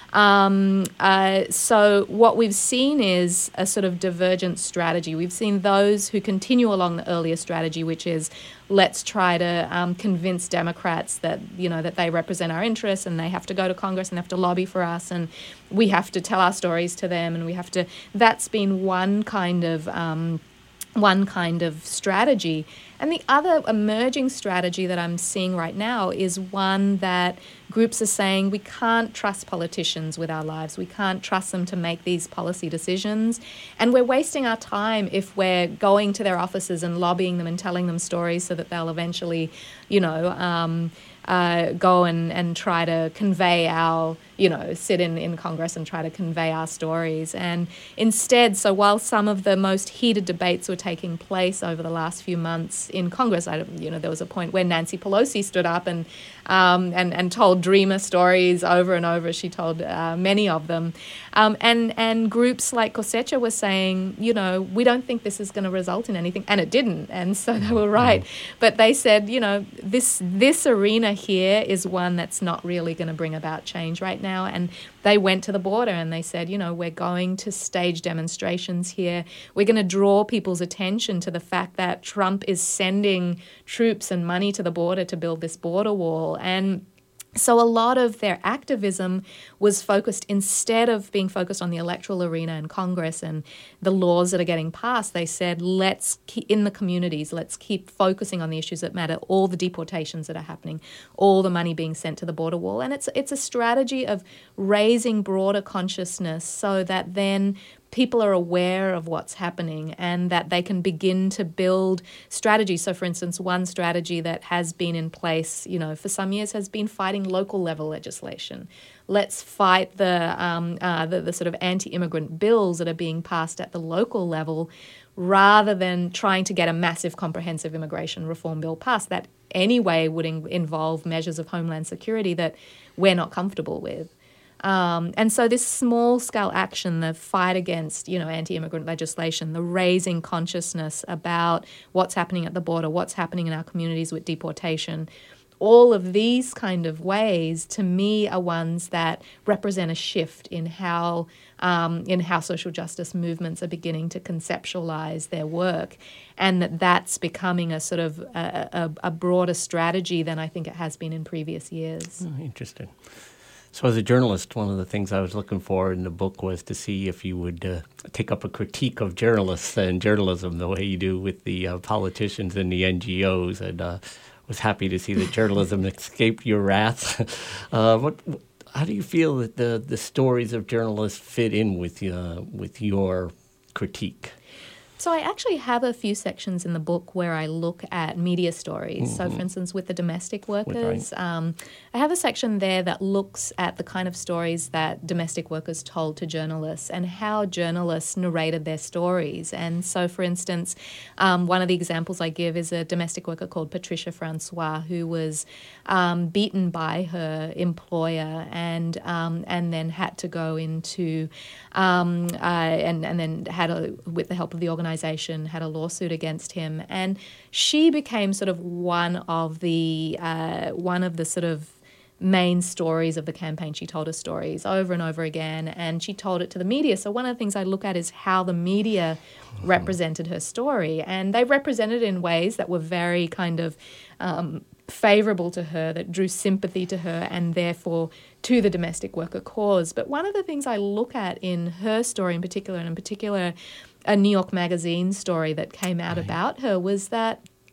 Um, uh, so what we've seen is a sort of divergent strategy. We've seen those who continue along the earlier strategy, which is let's try to um, convince Democrats that, you know, that they represent our interests and they have to go to Congress and have to lobby for us, and we have to tell our stories to them, and we have to. That's been one kind of um, one kind of strategy. And the other emerging strategy that I'm seeing right now is one that groups are saying we can't trust politicians with our lives. We can't trust them to make these policy decisions. And we're wasting our time if we're going to their offices and lobbying them and telling them stories so that they'll eventually, you know, um, uh, go and, and try to convey our, you know, sit in, in Congress and try to convey our stories. And instead, so while some of the most heated debates were taking place over the last few months in Congress, I, you know, there was a point where Nancy Pelosi stood up and um, and, and told dreamer stories over and over. She told uh, many of them. Um, and, and groups like Cosecha were saying, you know, we don't think this is going to result in anything. And it didn't. And so they were right. But they said, you know, this this arena here is one that's not really going to bring about change right now. And they went to the border and they said, you know, we're going to stage demonstrations here. We're going to draw people's attention to the fact that Trump is sending troops and money to the border to build this border wall. And so a lot of their activism was focused, instead of being focused on the electoral arena and Congress and the laws that are getting passed, they said, let's keep in the communities, let's keep focusing on the issues that matter, all the deportations that are happening, all the money being sent to the border wall. And it's it's a strategy of raising broader consciousness so that then people are aware of what's happening and that they can begin to build strategies. So, for instance, one strategy that has been in place, you know, for some years has been fighting local level legislation. Let's fight the, um, uh, the, the sort of anti-immigrant bills that are being passed at the local level rather than trying to get a massive comprehensive immigration reform bill passed that anyway would in- involve measures of homeland security that we're not comfortable with. Um, and so this small-scale action, the fight against, you know, anti-immigrant legislation, the raising consciousness about what's happening at the border, what's happening in our communities with deportation, all of these kind of ways, to me, are ones that represent a shift in how um, in how social justice movements are beginning to conceptualize their work, and that that's becoming a sort of a, a, a broader strategy than I think it has been in previous years. Oh, interesting. So as a journalist, one of the things I was looking for in the book was to see if you would uh, take up a critique of journalists and journalism the way you do with the uh, politicians and the N G Os, and uh, was happy to see that journalism escaped your wrath. uh, what, how do you feel that the, the stories of journalists fit in with, uh, with your critique? So I actually have a few sections in the book where I look at media stories. Mm-hmm. So, for instance, with the domestic workers, right. um, I have a section there that looks at the kind of stories that domestic workers told to journalists and how journalists narrated their stories. And so, for instance, um, one of the examples I give is a domestic worker called Patricia Francois, who was um, beaten by her employer and um, and then had to go into um, uh, and and then had a, with the help of the organization. Had a lawsuit against him, and she became sort of one of the uh, one of the sort of main stories of the campaign. She told her stories over and over again, and she told it to the media. So one of the things I look at is how the media represented her story, and they represented it in ways that were very kind of um, favourable to her, that drew sympathy to her and therefore to the domestic worker cause. But one of the things I look at in her story in particular, and in particular a New York Magazine story that came out right. about her, was that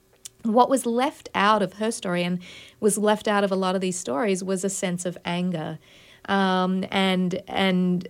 What was left out of her story and was left out of a lot of these stories was a sense of anger. Um, and and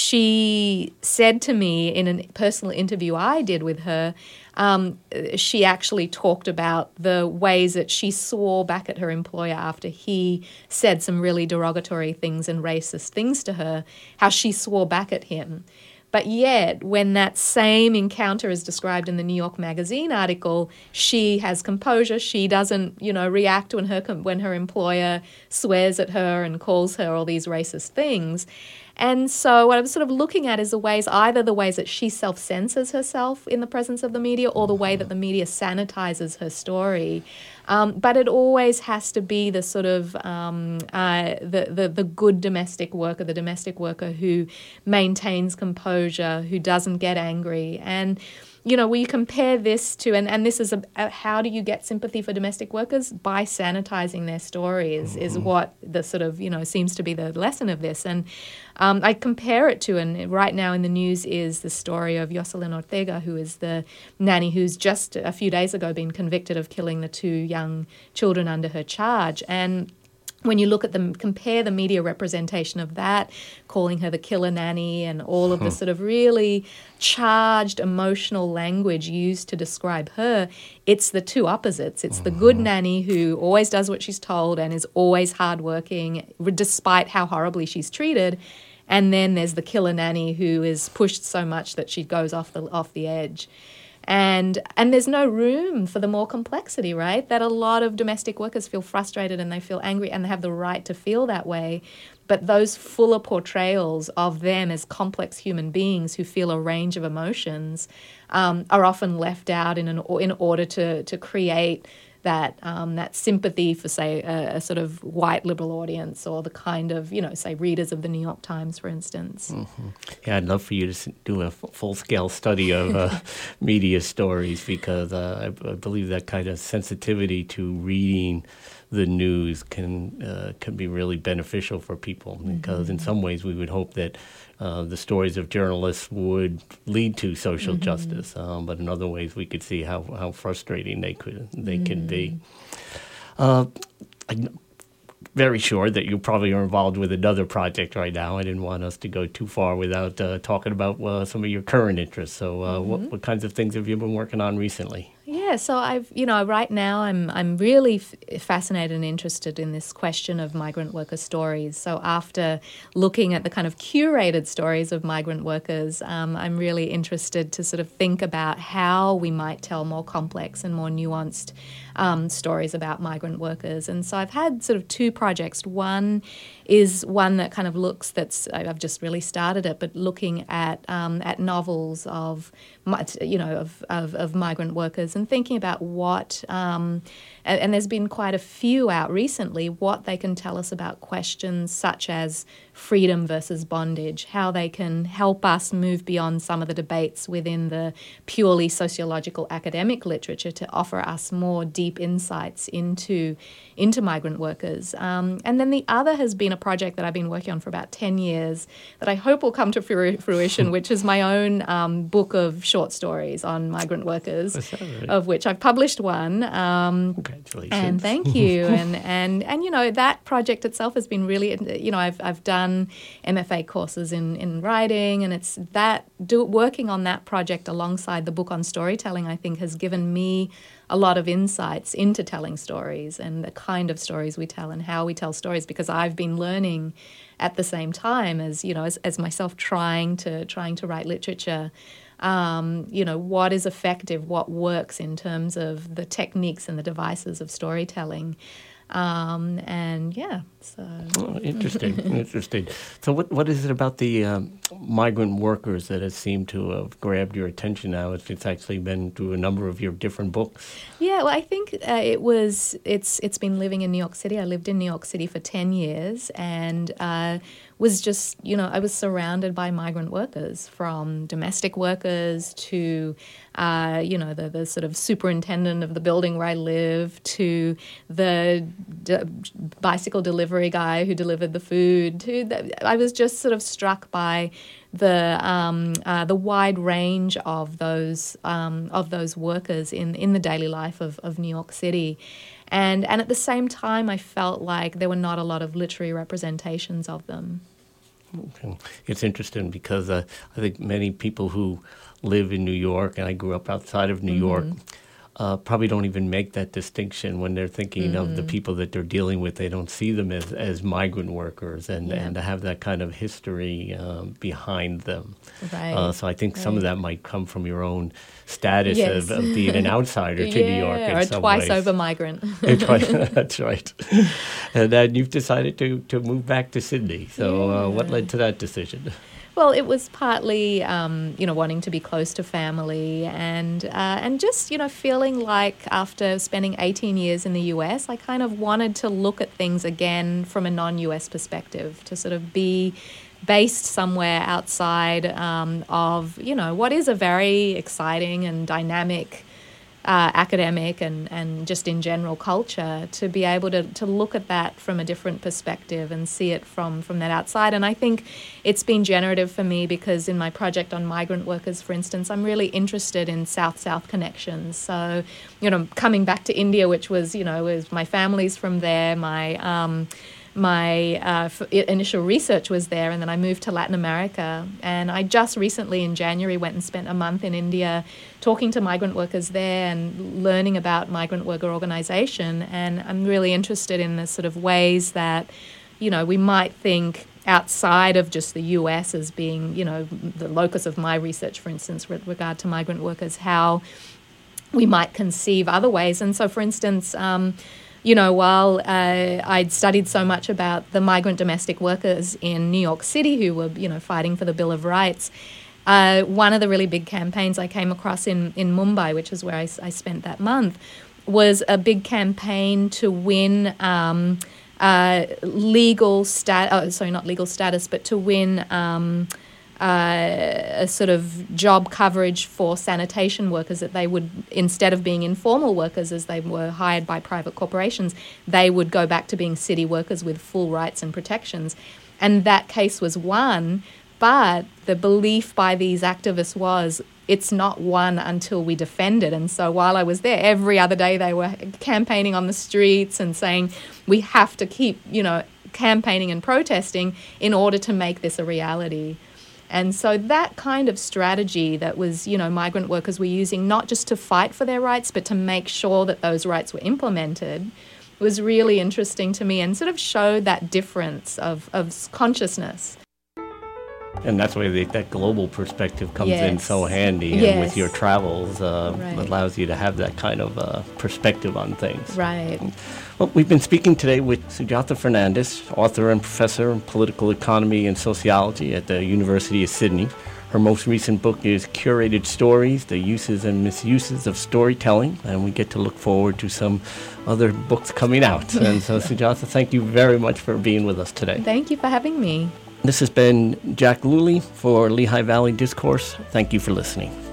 she said to me in a personal interview I did with her, um, she actually talked about the ways that she swore back at her employer after he said some really derogatory things and racist things to her, how she swore back at him. But yet, when that same encounter is described in the New York Magazine article, she has composure. She doesn't, you know, react when her when her employer swears at her and calls her all these racist things. And so what I'm sort of looking at is the ways, either the ways that she self-censors herself in the presence of the media or the way that the media sanitizes her story. Um, but it always has to be the sort of um, uh, the, the the good domestic worker, the domestic worker who maintains composure, who doesn't get angry. And you know, we compare this to, and, and this is a, a, how do you get sympathy for domestic workers? By sanitizing their stories mm-hmm. is what the sort of, you know, seems to be the lesson of this. And um, I compare it to, and right now in the news is the story of Yoselin Ortega, who is the nanny who's just a few days ago been convicted of killing the two young children under her charge. And when you look at them, compare the media representation of that, calling her the killer nanny and all of the sort of really charged emotional language used to describe her, it's the two opposites. It's the good nanny who always does what she's told and is always hardworking despite how horribly she's treated. And then there's the killer nanny who is pushed so much that she goes off the off the edge. And and there's no room for the more complexity, right? That a lot of domestic workers feel frustrated and they feel angry and they have the right to feel that way. But those fuller portrayals of them as complex human beings who feel a range of emotions um, are often left out in an in order to to create that um, that sympathy for, say, a, a sort of white liberal audience or the kind of, you know, say, readers of the New York Times, for instance. Mm-hmm. Yeah, I'd love for you to do a f- full-scale study of uh, media stories because uh, I, I believe that kind of sensitivity to reading the news can uh, can be really beneficial for people because mm-hmm. in some ways we would hope that uh, the stories of journalists would lead to social mm-hmm. justice, um, but in other ways we could see how, how frustrating they could they mm. can be. Uh, I'm very sure that you probably are involved with another project right now. I didn't want us to go too far without uh, talking about uh, some of your current interests. So uh, mm-hmm. what, what kinds of things have you been working on recently? Yeah, so I've, you know, right now I'm I'm really f- fascinated and interested in this question of migrant worker stories. So after looking at the kind of curated stories of migrant workers, um, I'm really interested to sort of think about how we might tell more complex and more nuanced um, stories about migrant workers. And so I've had sort of two projects. One is one that kind of looks, that's, I've just really started it, but looking at um, at novels of, you know, of, of, of migrant workers and thinking about what, um, and, and there's been quite a few out recently, what they can tell us about questions such as freedom versus bondage, how they can help us move beyond some of the debates within the purely sociological academic literature to offer us more deep insights into, into migrant workers. Um, and then the other has been a project that I've been working on for about ten years that I hope will come to fruition, which is my own um, book of short stories on migrant workers, right? Of which I've published one. Um, Congratulations. And thank you. and, and, and, you know, that project itself has been really, you know, I've, I've done M F A courses in, in writing, and it's that, do, working on that project alongside the book on storytelling, I think, has given me a lot of insights into telling stories and the kind of stories we tell and how we tell stories, because I've been learning at the same time as, you know, as, as myself trying to trying to write literature, um, you know, what is effective, what works in terms of the techniques and the devices of storytelling. Um, and yeah, so oh, interesting, interesting. So, what what is it about the um, migrant workers that has seemed to have grabbed your attention now? It's, it's actually been through a number of your different books. Yeah, well, I think uh, it was. It's it's been living in New York City. I lived in New York City for ten years, and uh, was just, you know, I was surrounded by migrant workers, from domestic workers to, uh, you know, the, the sort of superintendent of the building where I live, to the d- bicycle delivery guy who delivered the food. To the, I was just sort of struck by the um, uh, the wide range of those um, of those workers in, in the daily life of, of New York City. And and at the same time, I felt like there were not a lot of literary representations of them. Okay. It's interesting because uh, I think many people who live in New York, and I grew up outside of New mm-hmm. York, uh, probably don't even make that distinction when they're thinking mm-hmm. of the people that they're dealing with. They don't see them as, as migrant workers, and, yeah. and to have that kind of history um, behind them. Right. Uh, so I think right. some of that might come from your own status yes. of, of being an outsider to yeah, New York in or some twice ways. over migrant. twice, that's right. And then you've decided to, to move back to Sydney. So yeah. uh, what led to that decision? Well, it was partly, um, you know, wanting to be close to family and uh, and just, you know, feeling like after spending eighteen years in the U S, I kind of wanted to look at things again from a non-U S perspective, to sort of be based somewhere outside um, of, you know, what is a very exciting and dynamic Uh, academic and, and just in general culture, to be able to, to look at that from a different perspective and see it from, from that outside. And I think it's been generative for me because in my project on migrant workers, for instance, I'm really interested in South-South connections. So, you know, coming back to India, which was, you know, was my family's from there, my... Um, My uh, f- initial research was there, and then I moved to Latin America. And I just recently, in January, went and spent a month in India talking to migrant workers there and learning about migrant worker organization. And I'm really interested in the sort of ways that, you know, we might think outside of just the U S as being, you know, the locus of my research, for instance, with regard to migrant workers, how we might conceive other ways. And so, for instance, um, you know, while uh, I'd studied so much about the migrant domestic workers in New York City who were, you know, fighting for the Bill of Rights, uh, one of the really big campaigns I came across in, in Mumbai, which is where I, I spent that month, was a big campaign to win um, uh, legal stat. Oh, sorry, not legal status, but to win um, uh, a sort of job coverage for sanitation workers, that they would, instead of being informal workers as they were hired by private corporations, they would go back to being city workers with full rights and protections. And that case was won, but the belief by these activists was it's not won until we defend it. And so while I was there, every other day they were campaigning on the streets and saying we have to keep, you know, campaigning and protesting in order to make this a reality. And so that kind of strategy that was, you know, migrant workers were using not just to fight for their rights, but to make sure that those rights were implemented, was really interesting to me and sort of showed that difference of, of consciousness. And that's where the, that global perspective comes yes. in so handy. Yes. And with your travels, uh, right. it allows you to have that kind of uh, perspective on things. Right. Well, we've been speaking today with Sujatha Fernandes, author and professor in political economy and sociology at the University of Sydney. Her most recent book is Curated Stories, The Uses and Misuses of Storytelling, and we get to look forward to some other books coming out. And so, Sujatha, thank you very much for being with us today. Thank you for having me. This has been Jack Luley for Lehigh Valley Discourse. Thank you for listening.